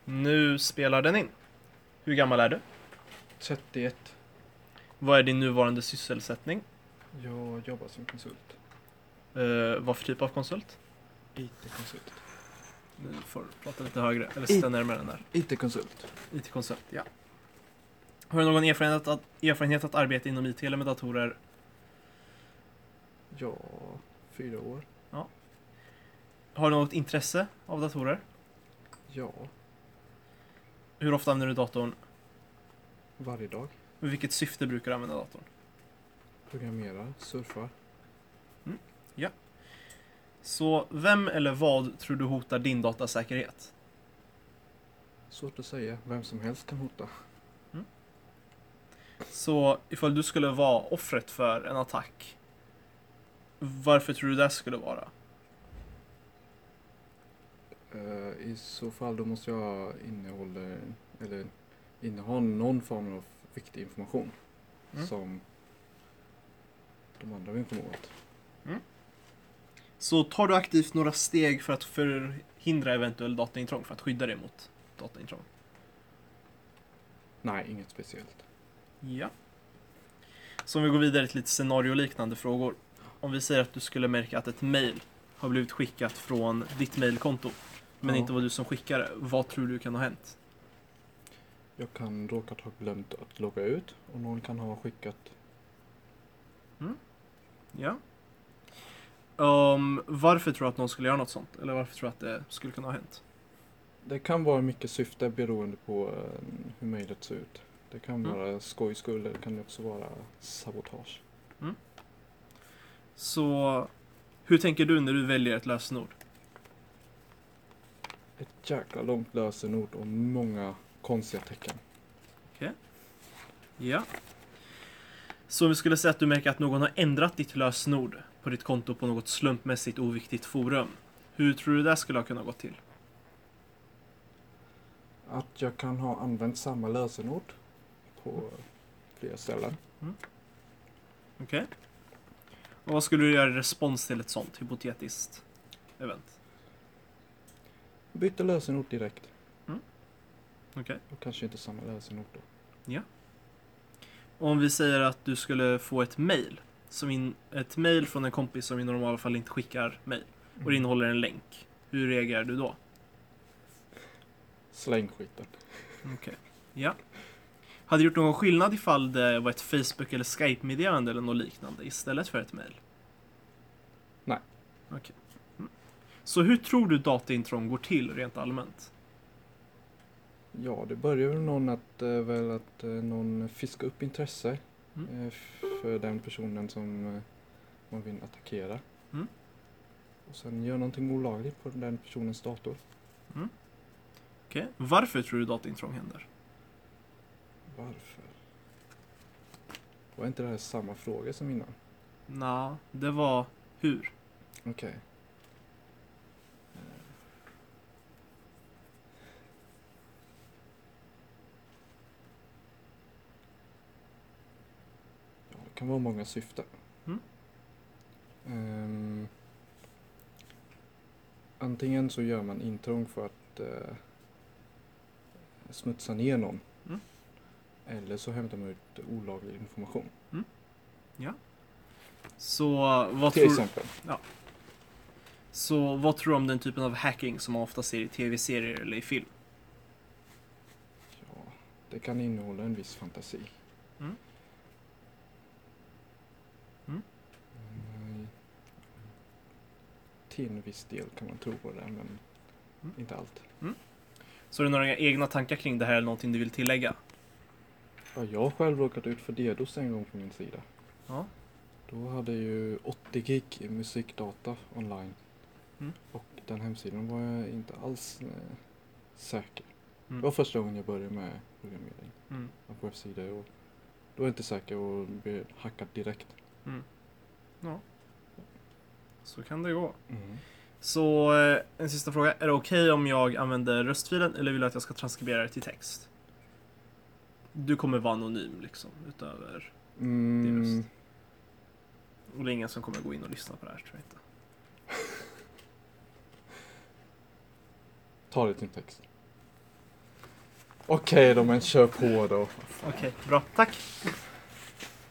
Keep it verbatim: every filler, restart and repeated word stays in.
Nu spelar den in. Hur gammal är du? trettioett. Vad är din nuvarande sysselsättning? Jag jobbar som konsult. Uh, vad för typ av konsult? I T-konsult. Nu får du prata lite högre, eller sitta I- närmare den där. I T-konsult. I T-konsult, ja. Har du någon erfarenhet att, erfarenhet att arbeta inom I T eller med datorer? Ja, fyra år. Har du något intresse av datorer? Ja, Hur ofta använder du datorn? varje dag. Med vilket syfte brukar du använda datorn? Programmerar, surfar. Så vem eller vad tror du hotar din datasäkerhet? Svårt att säga. Vem som helst kan hota. Så ifall du skulle vara offret för en attack, varför tror du det skulle vara? Eh, I så fall då måste jag innehålla, eller inneha någon form av viktig information. Mm. Som de andra vill komma åt. Så tar du aktivt några steg för att förhindra eventuell dataintrång, för att skydda dig mot dataintrång? Nej, inget speciellt. Ja. Så om vi går vidare till lite scenarioliknande frågor. Om vi säger att du skulle märka att ett mail har blivit skickat från ditt mailkonto, men Ja. inte var du som skickade, vad tror du kan ha hänt? Jag kan råkat ha glömt att logga ut och någon kan ha skickat. Ja. Um, varför tror du att någon skulle göra något sånt? Eller varför tror du att det skulle kunna ha hänt? Det kan vara mycket syfte beroende på eh, hur mejlet ser ut. Det kan Mm. vara skojskull, eller det kan också vara sabotage. Så hur tänker du när du väljer ett lösenord? Ett jäkla långt lösenord och många konstiga tecken. Ja. Så om vi skulle säga att du märker att någon har ändrat ditt lösenord på ditt konto på något slumpmässigt oviktigt forum. Hur tror du det skulle ha kunnat gå till? Att jag kan ha använt samma lösenord på flera ställen. Okej. Och vad skulle du göra i respons till ett sånt hypotetiskt event? Byta lösenord direkt. Okej. Och kanske inte samma lösenord då. Och om vi säger att du skulle få ett mail, som in, ett mail från en kompis som i normala fall inte skickar mail, och det innehåller en länk. Hur reagerar du då? Släng skiten. Okej. Ja. Hade det gjort någon skillnad ifall det var ett Facebook- eller Skype-meddelande eller något liknande istället för ett mail? Nej. Okej. Mm. Så hur tror du dataintrång går till rent allmänt? Ja, det börjar väl någon att, eh, väl att eh, någon fiskar upp intresse Mm. eh, f- för den personen som eh, man vill attackera. Mm. Och sen gör någonting olagligt på den personens dator. Okej. Varför tror du dataintrång händer? Varför? Var inte det här samma fråga som innan? Nå, det var hur. Okej. Ja, det kan vara många syften. Mm. Ehm, antingen så gör man intrång för att eh, smutsa ner någon. Mm. Eller så hämtar man ut olaglig information. Så vad Till tror exempel. Så vad tror du om den typen av hacking som man ofta ser i tv-serier eller i film? Ja, det kan innehålla en viss fantasi. Mm. Mm. Mm. Till en viss del kan man tro på det, men Mm. inte allt. Så har du några egna tankar kring det här eller någonting du vill tillägga? Ja, jag har själv råkat ut för DDoS en gång på min sida. Ja. Då hade jag ju åttio gig musikdata online. Mm. Och den hemsidan var jag inte alls eh, säker. Mm. Det var första gången jag började med programmering Mm. av webbsidor. Och då var jag inte säker och blev hackad direkt. Mm. Ja. Så kan det gå. Mm. Så eh, en sista fråga. Är det okej om jag använder röstfilen eller vill du att jag ska transkribera det till text? Du kommer vara anonym liksom, utöver... Mm. röst. Och det är ingen som kommer gå in och lyssna på det här, tror jag inte. Ta det till text. Okej då, men kör på då. Okej, bra. Tack!